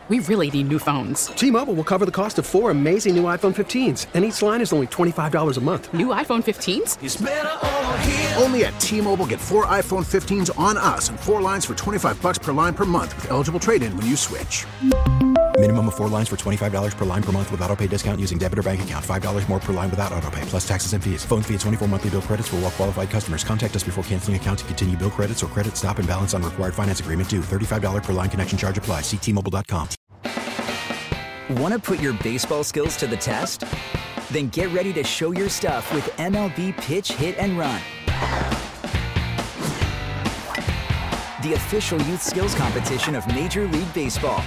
We really need new phones. T-Mobile will cover the cost of 4 amazing new iPhone 15s, and each line is only $25 a month. New iPhone 15s? It's better over here. Only at T-Mobile, get 4 iPhone 15s on us and 4 lines for $25 per line per month with eligible trade-in when you switch. Minimum of 4 lines for $25 per line per month with autopay discount using debit or bank account. $5 more per line without autopay, plus taxes and fees. Phone fee at 24 monthly bill credits for well-qualified customers. Contact us before canceling account to continue bill credits or credit stop and balance on required finance agreement due. $35 per line connection charge applies. See T-Mobile.com. Want to put your baseball skills to the test? Then get ready to show your stuff with MLB Pitch, Hit, and Run. The official youth skills competition of Major League Baseball.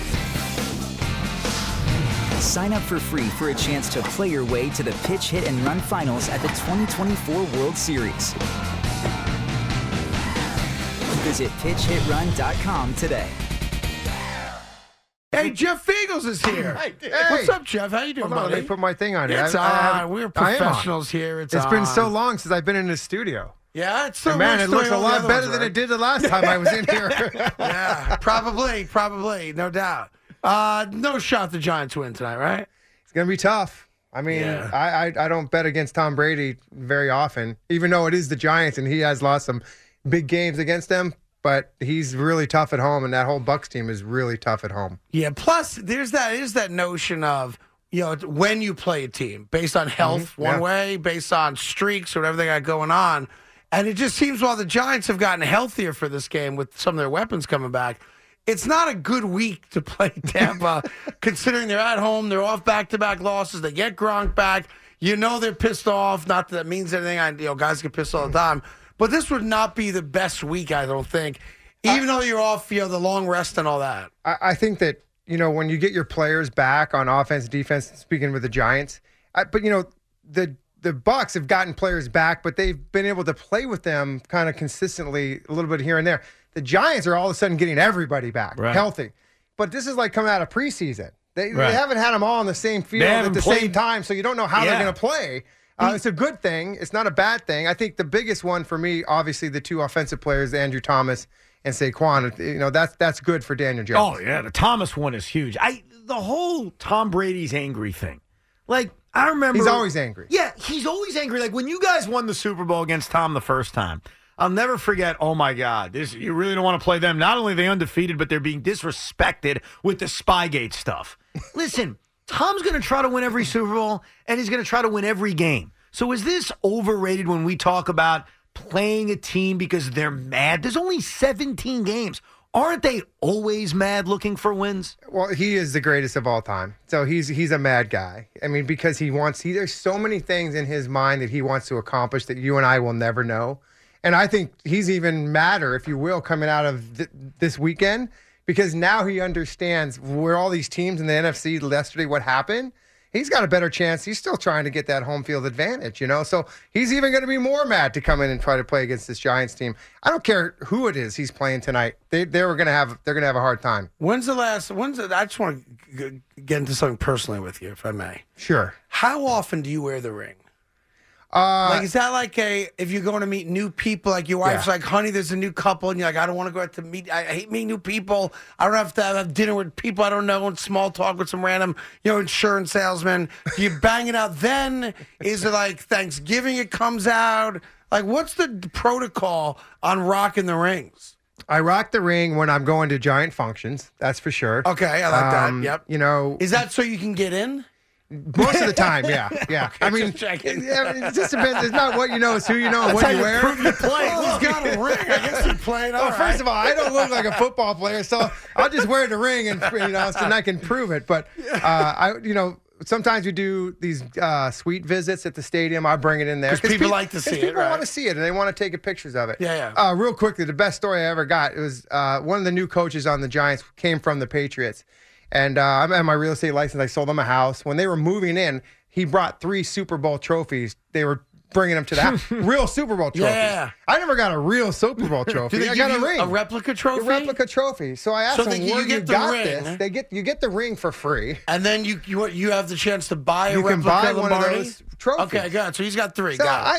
Sign up for free for a chance to play your way to the Pitch, Hit, and Run finals at the 2024 World Series. Visit pitchhitrun.com today. Hey, Jeff Fagels is here. Hey. What's up, Jeff? How you doing, buddy? Let me put my thing on here. It's on. We're professionals here. It's been so long since I've been in the studio. Yeah, it's so man, it looks a lot better than it did the last time I was in here. Yeah, probably, no doubt. No shot the Giants win tonight, right? It's going to be tough. I mean, I don't bet against Tom Brady very often, even though it is the Giants and he has lost some big games against them. But he's really tough at home, and that whole Bucs team is really tough at home. Yeah, plus there's that notion of, when you play a team based on health one way, based on streaks or whatever they got going on. And it just seems while the Giants have gotten healthier for this game with some of their weapons coming back, it's not a good week to play Tampa, considering they're at home, they're off back-to-back losses, they get Gronk back, they're pissed off, not that that means anything, guys get pissed all the time. But this would not be the best week, I don't think, even though you're off, the long rest and all that. I think that, when you get your players back on offense, defense, speaking with the Giants, but, the Bucs have gotten players back, but they've been able to play with them kind of consistently a little bit here and there. The Giants are all of a sudden getting everybody back, healthy. But this is like coming out of preseason. They haven't had them all on the same field at the same time, so you don't know how they're going to play. It's a good thing. It's not a bad thing. I think the biggest one for me, obviously, the two offensive players, Andrew Thomas and Saquon. That's good for Daniel Jones. Oh, yeah. The Thomas one is huge. The whole Tom Brady's angry thing. Like, I remember. He's always angry. Yeah, he's always angry. Like, when you guys won the Super Bowl against Tom the first time, I'll never forget, oh, my God, you really don't want to play them. Not only are they undefeated, but they're being disrespected with the Spygate stuff. Listen. Tom's going to try to win every Super Bowl, and he's going to try to win every game. So is this overrated when we talk about playing a team because they're mad? There's only 17 games. Aren't they always mad looking for wins? Well, he is the greatest of all time. So he's a mad guy. I mean, because there's so many things in his mind that he wants to accomplish that you and I will never know. And I think he's even madder, if you will, coming out of this weekend. Because now he understands where all these teams in the NFC yesterday, what happened. He's got a better chance. He's still trying to get that home field advantage, So he's even going to be more mad to come in and try to play against this Giants team. I don't care who it is he's playing tonight. They're going to have a hard time. I just want to get into something personally with you, if I may. Sure. How often do you wear the ring? Is that like if you're going to meet new people, like your wife's like, honey, there's a new couple, and you're like, I don't want to go out to meet, I hate meeting new people. I don't have to have dinner with people I don't know and small talk with some random, insurance salesman. Do you bang it out then? Is it like Thanksgiving it comes out? Like, what's the protocol on rocking the rings? I rock the ring when I'm going to Giant functions, that's for sure. Okay, I like that, yep. Is that so you can get in? Most of the time, yeah. Okay, I mean, it just depends. It's not what you know, it's who you know and what you wear. You're playing. He's got a ring. I guess you're playing. First of all, I don't look like a football player, so I'll just wear the ring and so I can prove it. But sometimes we do these suite visits at the stadium. I bring it in there because people like to see it. People want to see it and they want to take pictures of it. Yeah. Real quickly, the best story I ever got, it was one of the new coaches on the Giants came from the Patriots. And I had my real estate license. I sold them a house. When they were moving in, he brought 3 Super Bowl trophies. They were bringing them to the house. Real Super Bowl trophies. Yeah. I never got a real Super Bowl trophy. I got a ring. A replica trophy? A replica trophy. So I asked them, where you got this? You get the ring for free. And then you have the chance to buy a replica. You can buy one of those trophies. Okay, got it. So he's got 3. So got it.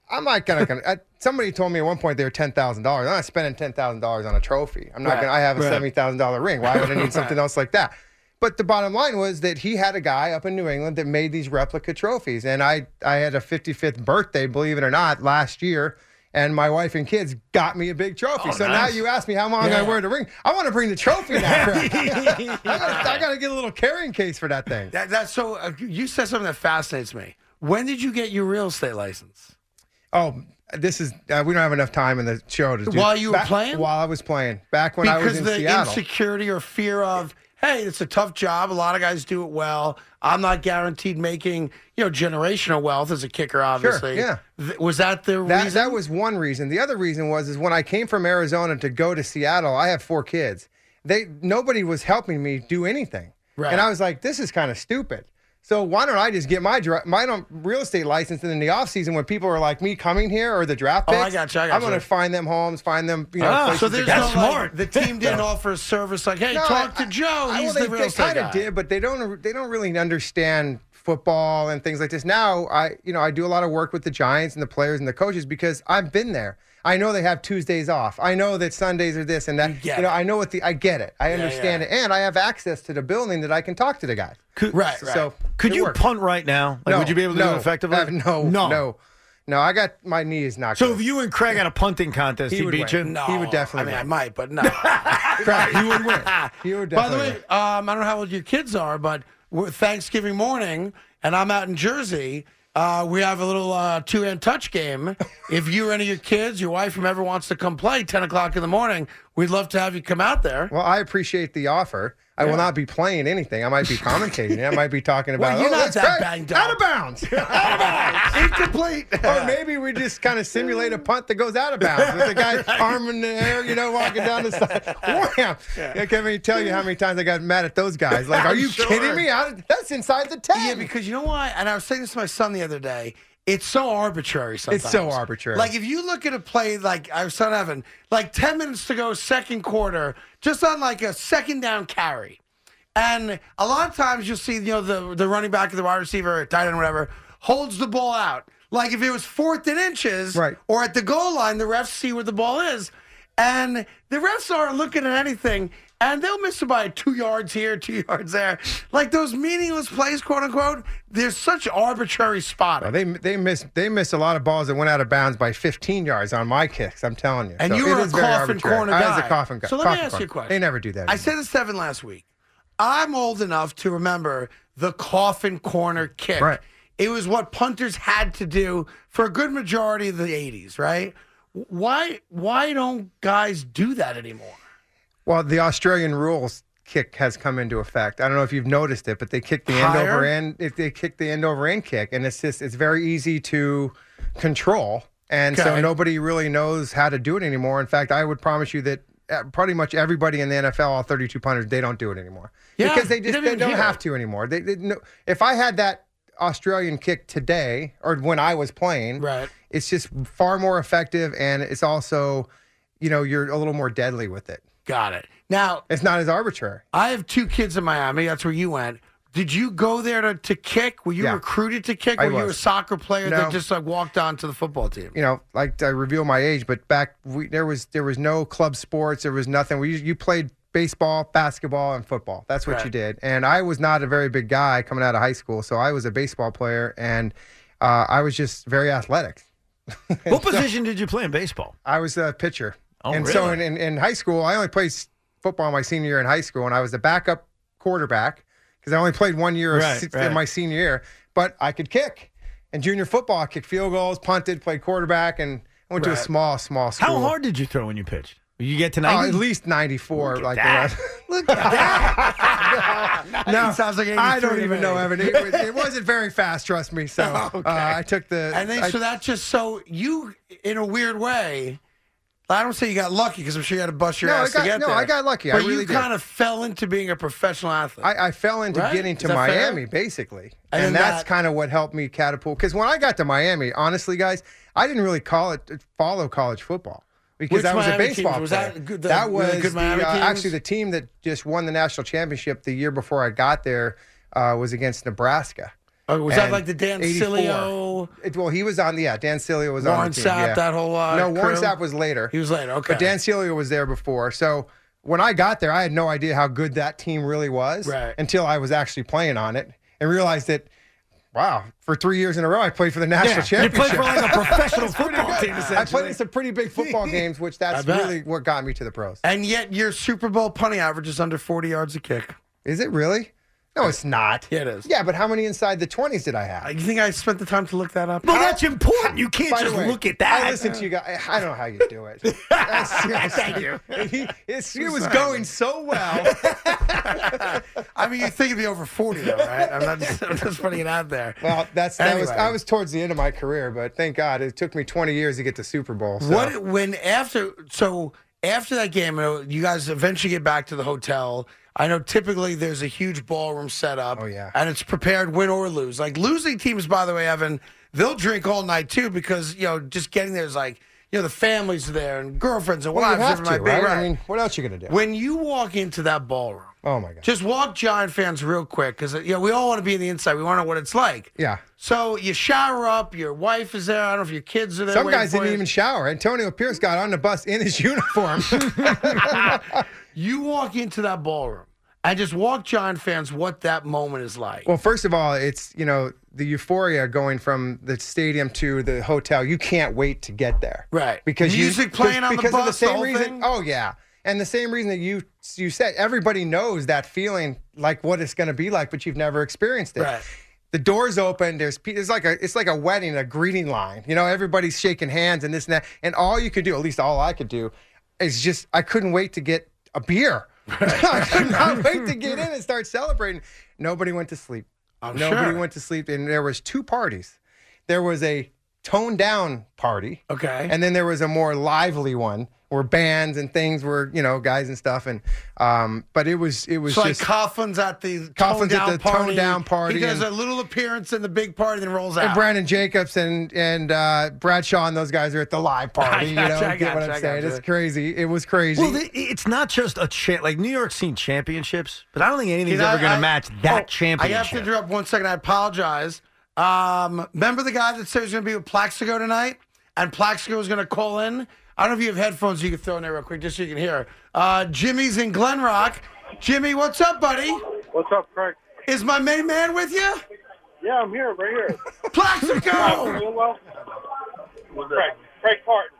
I'm not gonna. Somebody told me at one point they were $10,000. I'm not spending $10,000 on a trophy. I'm not gonna. I have a $70,000 ring. Why would I need something else like that? But the bottom line was that he had a guy up in New England that made these replica trophies, and I had a 55th birthday, believe it or not, last year. And my wife and kids got me a big trophy. So now you ask me how long I wear the ring. I want to bring the trophy now. I got to get a little carrying case for that thing. That's so. You said something that fascinates me. When did you get your real estate license? Oh, this is we don't have enough time in the show to do. While you were playing? While I was playing, back when I was in Seattle. Because the insecurity or fear of, hey, it's a tough job. A lot of guys do it well. I'm not guaranteed making, generational wealth as a kicker, obviously. Sure, yeah. Was that the reason? That was one reason. The other reason is when I came from Arizona to go to Seattle, I have 4 kids. Nobody was helping me do anything. Right. And I was like, this is kind of stupid. So why don't I just get my real estate license, and in the offseason when people are like me coming here or the draft picks, I got you. I'm going to find them homes, find them, places so there's to go. smart. The team didn't offer a service like, hey, talk to Joe. He's the real estate guy. They kind of did, but they don't really understand football and things like this. Now I do a lot of work with the Giants and the players and the coaches because I've been there. I know they have Tuesdays off. I know that Sundays are this and that. I know I get it. I understand it. And I have access to the building that I can talk to the guys. Right. So could you punt right now? Like, would you be able to do it effectively? No. I got my knee is not So good. if you and Craig had a punting contest, he'd beat you? No. He would definitely win. I might, but no. Craig, he would win. He would By the definitely way, I don't know how old your kids are, but we're Thanksgiving morning, and I'm out in Jersey. We have a little 2-hand touch game. If you or any of your kids, your wife, whomever wants to come play 10 o'clock in the morning, we'd love to have you come out there. Well, I appreciate the offer. I will not be playing anything. I might be commentating. I might be talking about, you're not that's that great. banged up. Out of bounds. Incomplete. Or maybe we just kind of simulate a punt that goes out of bounds with the guy arm in the air, walking down the side. Wham! I can't even tell you how many times I got mad at those guys. Like, are you kidding me? That's inside the 10. Yeah, because you know why? And I was saying this to my son the other day. It's so arbitrary sometimes. It's so arbitrary. Like, if you look at a play, like I was telling Evan, like 10 minutes to go, second quarter, just on like a second down carry. And a lot of times you'll see, the running back or the wide receiver, or tight end, whatever, holds the ball out. Like if it was 4th and inches, right, or at the goal line, the refs see where the ball is. And the refs aren't looking at anything, and they'll miss it by 2 yards here, 2 yards there. Like those meaningless plays, quote unquote, there's such arbitrary spotting. Well, they miss a lot of balls that went out of bounds by 15 yards on my kicks, I'm telling you. And so you were it a is very coffin arbitrary. corner guy. I was a coffin guy. So let me ask you a question. They never do that anymore. I said this to Evan last week. I'm old enough to remember the coffin corner kick. Right. It was what punters had to do for a good majority of the 80s, right? Why don't guys do that anymore? Well, the Australian rules kick has come into effect. I don't know if you've noticed it, but they kick the end over end. They kick the end over end kick, and it's very easy to control, and so nobody really knows how to do it anymore. In fact, I would promise you that pretty much everybody in the NFL, all 32 punters, they don't do it anymore because they don't have to anymore. If I had that Australian kick today or when I was playing, right, it's just far more effective, and it's also, you're a little more deadly with it. Got it. Now, it's not as arbitrary. I have 2 kids in Miami. That's where you went. Did you go there to kick? Were you recruited to kick? Or were you a soccer player that just walked on to the football team? Like I reveal my age, but back there was no club sports. There was nothing. You played baseball, basketball, and football. That's what you did. And I was not a very big guy coming out of high school, so I was a baseball player, and I was just very athletic. What position did you play in baseball? I was a pitcher. Oh, and really? so in high school, I only played football my senior year in high school, and I was the backup quarterback because I only played 1 year in my senior year. But I could kick. In junior football, I kicked field goals, punted, played quarterback, and I went to a small school. How hard did you throw when you pitched? Did you get to 90? At least 94. Look at that. Look at that. No, sounds like 83 I don't even know, Evan. It wasn't very fast, trust me. So I took the... And then, so you, in a weird way... I don't say you got lucky because I'm sure you had to bust your ass to get there. No, I got lucky. But I really you kind of fell into being a professional athlete. I fell into getting to Miami, basically. And that's kind of what helped me catapult. Because when I got to Miami, honestly, guys, I didn't really follow college football. Because I was a baseball player. Was that good, that was actually the team that just won the national championship the year before I got there was against Nebraska. Oh, was that And like the Dan 84. Cilio? Well, he was on. Yeah, Dan Cilio was on Warren the team. Sapp, yeah. that whole no, Warren crew? Sapp was later. He was later. Okay. But Dan Cilio was there before. So when I got there, I had no idea how good that team really was until I was actually playing on it and realized that, wow, for 3 years in a row, I played for the national championship. You played for like a professional football team, essentially. I played in some pretty big football games, which that's really what got me to the pros. And yet your Super Bowl punting average is under 40 yards a kick. Is it really? No, it's not. Yeah, it is. Yeah, but how many inside the 20s did I have? You think I spent the time to look that up? Well, that's important. You can't By the just way, look at that. I listened to you guys. I don't know how you do it. Thank you. It was going so well. I mean, you think it'd be over 40, though, right? I'm just putting it out there. Well, Anyway. I was towards the end of my career, but thank God it took me 20 years to get to Super Bowl. So. After that game, you guys eventually get back to the hotel. I know typically there's a huge ballroom set up. Oh, yeah. And it's prepared win or lose. Like losing teams, by the way, Evan, they'll drink all night too because, just getting there is like, the families are there and girlfriends and Well, you wives. have to, might be, right? right? I mean, what else you going to do? When you walk into that ballroom, Oh, my God. just walk Giant fans real quick because, we all want to be in the inside. We want to know what it's like. Yeah. So you shower up, your wife is there. I don't know if your kids are there. Some waiting guys for didn't you. even shower. Antonio Pierce got on the bus in his uniform. You walk into that ballroom and just walk Giant fans what that moment is like. Well, first of all, it's, the euphoria going from the stadium to the hotel. You can't wait to get there. Right. Because music playing on the because bus, of the same the whole reason. thing? Oh, yeah. And the same reason that you said, everybody knows that feeling, like what it's going to be like, but you've never experienced it. Right. The doors open. It's like a wedding, a greeting line. Everybody's shaking hands and this and that. And all you could do, at least all I could do, is I couldn't wait to get a beer. I could not wait to get in and start celebrating. Nobody went to sleep. Nobody went to sleep. And there was two parties. There was a toned down party. Okay. And then there was a more lively one where bands and things were, guys and stuff. And but it was So just like Coffin's at the Coffin's at the party. toned down party. He does and- a little appearance in the big party, then rolls out. And Brandon Jacobs and Bradshaw and those guys are at the live party. I gotcha, Get what I'm saying? It's crazy. It was crazy. Well, it's not just like New York's seen championships, but I don't think anything's ever going to match that I championship. have to interrupt 1 second. I apologize. Remember the guy that said he was going to be with Plaxico tonight? And Plaxico was going to call in? I don't know if you have headphones you can throw in there real quick just so you can hear. Jimmy's in Glen Rock. Jimmy, what's up, buddy? What's up, Craig? Is my main man with you? Yeah, I'm here, right here. Plaxico! Doing well? Craig Carton,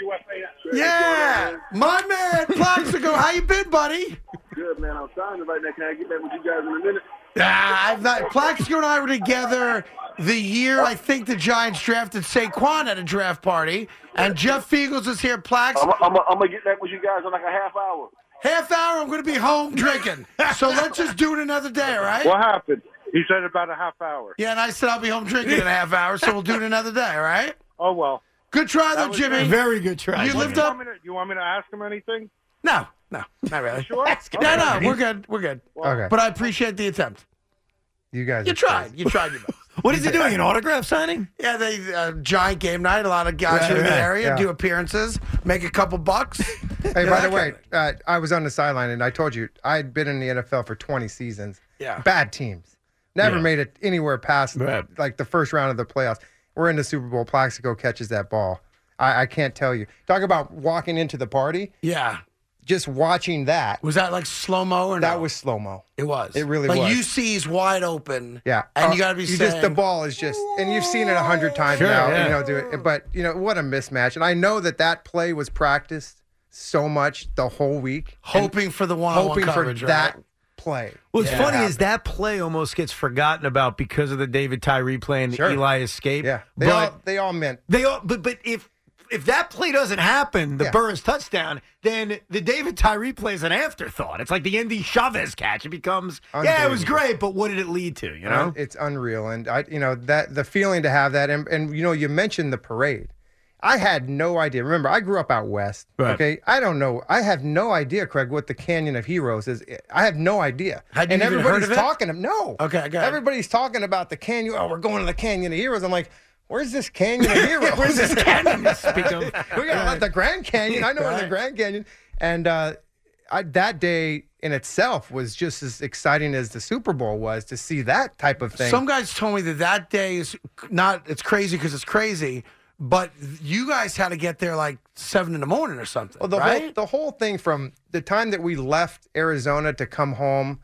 WFAN. Yeah, my man, Plaxico. How you been, buddy? Good, man. I'm signing right now. Can I get back with you guys in a minute? I've not. Plaxico and I were together the year I think the Giants drafted Saquon at a draft party, and Jeff Fiegels is here. Plax. I'm gonna get back with you guys in like a half hour. Half hour, I'm going to be home drinking. So let's just do it another day, all right? What happened? He said about a half hour. Yeah, and I said I'll be home drinking in a half hour, so we'll do it another day, all right? Oh well. Good try, though, was Jimmy. good. Very good try. You lived You up. want me to ask him anything? No, not really. Sure. No, we're good. We're good. Okay. But I appreciate the attempt. You guys. You are tried. crazy. You tried your best. What is he doing? An autograph signing? Yeah, they Giant game night. A lot of guys are in the area, Yeah. do appearances, make a couple bucks. Hey, by the way, I was on the sideline and I told you I'd been in the NFL for 20 seasons. Yeah. Bad teams. Never made it anywhere past Right. like the first round of the playoffs. We're in the Super Bowl. Plaxico catches that ball. I can't tell you. Talk about walking into the party. Yeah. Just watching that. Was that like slow-mo or no? That was slow-mo. It was. It really like was. you see he's wide open. Yeah. And you got to be saying. just the ball is just, and you've seen it 100 times Sure, now, yeah. do it. But, what a mismatch. And I know that play was practiced so much the whole week. hoping for the one-on-one Hoping coverage, for right? that play. What's Yeah. funny is that play almost gets forgotten about because of the David Tyree play and the Sure. Eli escape. Yeah. but They all meant. but if that play doesn't happen, the Yeah. Burris touchdown, then the David Tyree play is an afterthought. It's like the Andy Chavez catch. It becomes, it was Unbelievable. great, but what did it lead to? You know, It's unreal. And that the feeling to have that, and you mentioned the parade. I had no idea. Remember, I grew up out west. Right. Okay, I don't know. I have no idea, Craig, what the Canyon of Heroes is. I have no idea. Had you and even everybody's heard of it? talking. No. Okay, go ahead. Everybody's talking about the canyon. Oh, we're going to the Canyon of Heroes. I'm like, where's this Canyon of Heroes? where's this canyon to speak of? We got the Grand Canyon. I know where the Grand Canyon. And that day, in itself was just as exciting as the Super Bowl was to see that type of thing. Some guys told me that day is not, it's crazy because it's crazy, but you guys had to get there like 7 a.m. or something, well, the whole thing from the time that we left Arizona to come home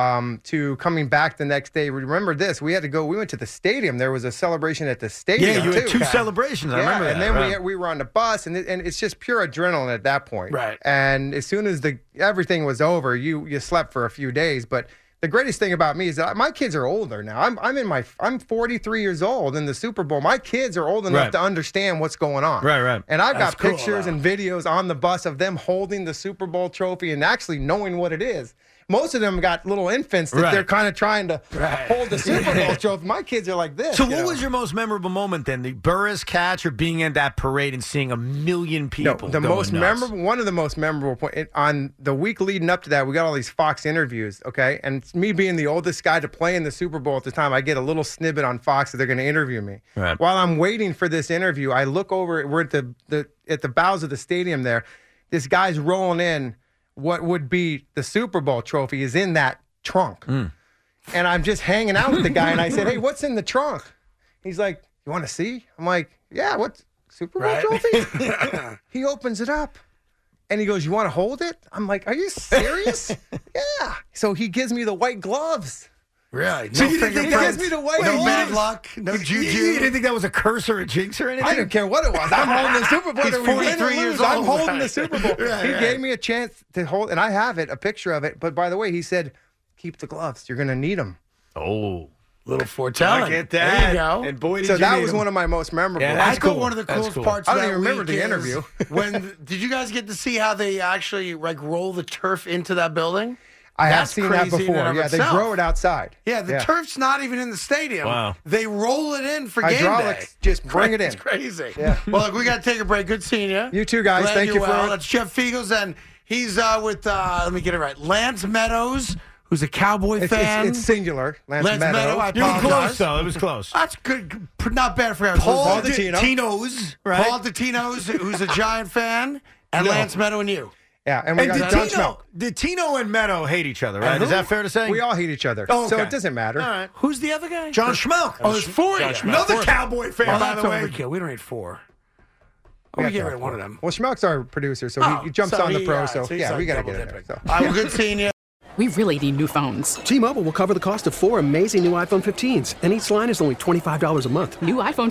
to coming back the next day. Remember this, we went to the stadium. There was a celebration at the stadium. Yeah, you had too. 2 celebrations. I remember that. And then we were on the bus, and it's just pure adrenaline at that point. Right. And as soon as everything was over, you slept for a few days. But the greatest thing about me is that my kids are older now. I'm 43 years old in the Super Bowl. My kids are old enough to understand what's going on. Right. And I've got pictures and videos on the bus of them holding the Super Bowl trophy and actually knowing what it is. Most of them got little infants that they're kind of trying to hold the Super Bowl trophy. My kids are like this. So what was your most memorable moment then? The Burris catch or being at that parade and seeing 1 million people? No, the most memorable, one of the most memorable points, on the week leading up to that, we got all these Fox interviews, okay? And me being the oldest guy to play in the Super Bowl at the time, I get a little snippet on Fox that they're going to interview me. Right. While I'm waiting for this interview, I look over, we're at the bows of the stadium there. This guy's rolling in. What would be the Super Bowl trophy is in that trunk. And I'm just hanging out with the guy, and I said, hey, what's in the trunk? He's like, you want to see? I'm like, yeah, what, Super Bowl trophy? He opens it up, and he goes, you want to hold it? I'm like, are you serious? Yeah. So he gives me the white gloves. Really? So No you didn't think that fingerprints, was- no Wait, bad what? luck, no juju. You didn't think that was a curse or a jinx or anything? I didn't care what it was. I'm holding the Super Bowl. He's Whether we win or 43 years lose, I'm old. holding the Super Bowl. He gave me a chance to hold, and I have it, a picture of it. But by the way, he said, keep the gloves. You're going to need them. Oh. Little foretelling. I get that. There you go. And boy, did So you that need was them. one of my most memorable. Yeah, I that's thought cool. one of the That's coolest cool. parts I of don't that even remember week the is interview. did you guys get to see how they actually like roll the turf into that building? I have That's seen that crazy in before. and of Yeah, they itself. grow it outside. Yeah, the turf's not even in the stadium. Wow. They roll it in for Hydraulics, game day. just bring it in. It's crazy. Yeah. Well, look, we got to take a break. Good seeing you. You too, guys. Glad Thank you're you well. for. That's Jeff Fiegels, and he's with, let me get it right, Lance Meadows, who's a Cowboy fan. It's singular. Lance Meadow, I You were apologize. close, though. It was close. That's good. Not bad for him. Paul Dottino. Tino's, right? Paul Dottino's, who's a Giant fan, and No. Lance Meadow and you. Yeah, and we And got did John Schmelk. Tino and Meadow hate each other, right? And Is who? that fair to say? We all hate each other, Oh, so okay. it doesn't matter. All right. Who's the other guy? John Schmelk. Oh, there's 4 of you. Another Cowboy fan, Oh, by that's the way. overkill. We don't need 4. Oh, we get rid of one of them. Well, Schmelk's our producer, so he jumps so on the he, pro. yeah, So he's yeah, like we got to double get in there. dipping. So. All right, well, good seeing you. We really need new phones. T-Mobile will cover the cost of 4 amazing new iPhone 15s, and each line is only $25 a month. New iPhone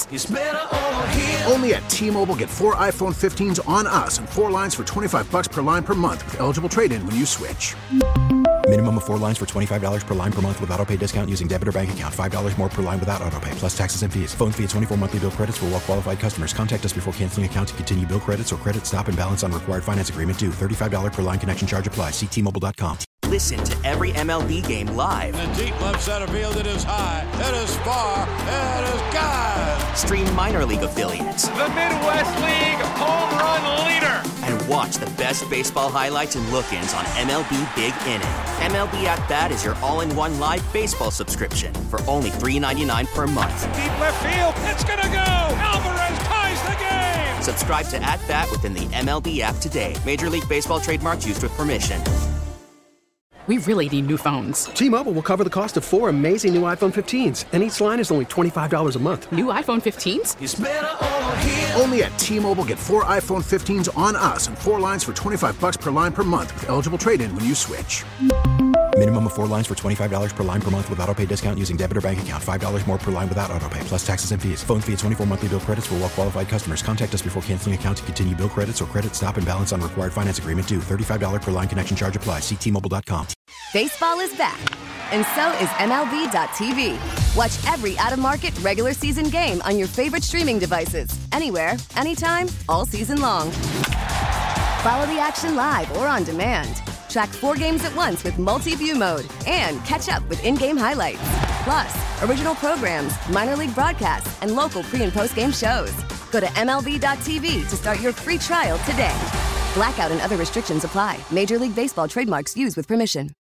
15s? Only at T-Mobile, get 4 iPhone 15s on us and 4 lines for $25 per line per month with eligible trade-in when you switch. Minimum of 4 lines for $25 per line per month with autopay discount using debit or bank account. $5 more per line without autopay, plus taxes and fees. Phone fee at 24 monthly bill credits for well-qualified customers. Contact us before canceling account to continue bill credits or credit stop and balance on required finance agreement due. $35 per line connection charge applies. See T-Mobile.com. Listen to every MLB game live. In the deep left center field, it is high, it is far, it is gone. Stream minor league affiliates. The Midwest League home run leader. And watch the best baseball highlights and look-ins on MLB Big Inning. MLB At Bat is your all-in-one live baseball subscription for only $3.99 per month. Deep left field, it's gonna go. Alvarez ties the game. Subscribe to At Bat within the MLB app today. Major League Baseball trademarks used with permission. We really need new phones. T-Mobile will cover the cost of 4 amazing new iPhone 15s, and each line is only $25 a month. New iPhone 15s? Only at T-Mobile, get 4 iPhone 15s on us and 4 lines for $25 per line per month with eligible trade-in when you switch. Minimum of 4 lines for $25 per line per month with autopay discount using debit or bank account. $5 more per line without autopay, plus taxes and fees. Phone fee at 24 monthly bill credits for well-qualified customers. Contact us before canceling account to continue bill credits or credit stop and balance on required finance agreement due. $35 per line connection charge applies. See T-Mobile.com. Baseball is back, and so is MLB.tv. Watch every out-of-market regular season game on your favorite streaming devices, anywhere, anytime, all season long. Follow the action live or on demand. Track 4 games at once with multi-view mode and catch up with in-game highlights. Plus, original programs, minor league broadcasts, and local pre- and post-game shows. Go to MLB.tv to start your free trial today. Blackout and other restrictions apply. Major League Baseball trademarks used with permission.